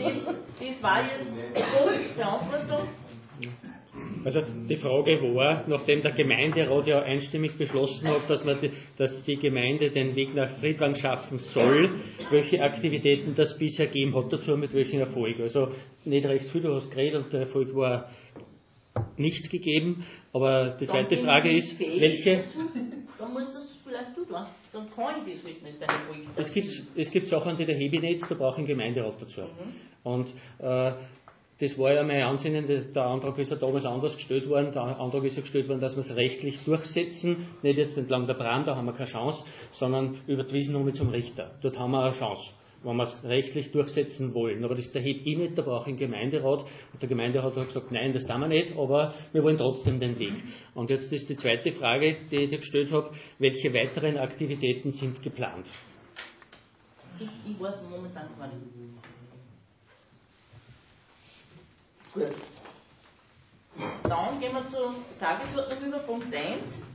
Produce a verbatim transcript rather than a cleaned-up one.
das, das war jetzt die Beantwortung. Also die Frage war, nachdem der Gemeinderat ja einstimmig beschlossen hat, dass, man die, dass die Gemeinde den Weg nach Friedwang schaffen soll, welche Aktivitäten das bisher gegeben hat, dazu mit welchem Erfolg. Also nicht recht viel, du hast geredet und der Erfolg war nicht gegeben, aber die zweite Frage ist, welche... Dann musst das vielleicht du da, dann kann ich das nicht mit deinem Erfolg. Es gibt, es gibt Sachen, die der Hebi nicht, da brauche ich einen Gemeinderat dazu. Mhm. Und äh, das war ja mein Ansinnen, der Antrag ist ja damals anders gestellt worden, der Antrag ist ja gestellt worden, dass wir es rechtlich durchsetzen, nicht jetzt entlang der Bram, da haben wir keine Chance, sondern über die Wiesennummer zum Richter. Dort haben wir eine Chance, wenn wir es rechtlich durchsetzen wollen. Aber das ist der Heb eh nicht, da brauche ich einen Gemeinderat. Und der Gemeinderat hat gesagt, nein, das tun wir nicht, aber wir wollen trotzdem den Weg. Und jetzt ist die zweite Frage, die ich dir gestellt habe, welche weiteren Aktivitäten sind geplant? Ich, ich weiß momentan gar nicht. Gut. Dann gehen wir zur Tagesordnung über Punkt eins.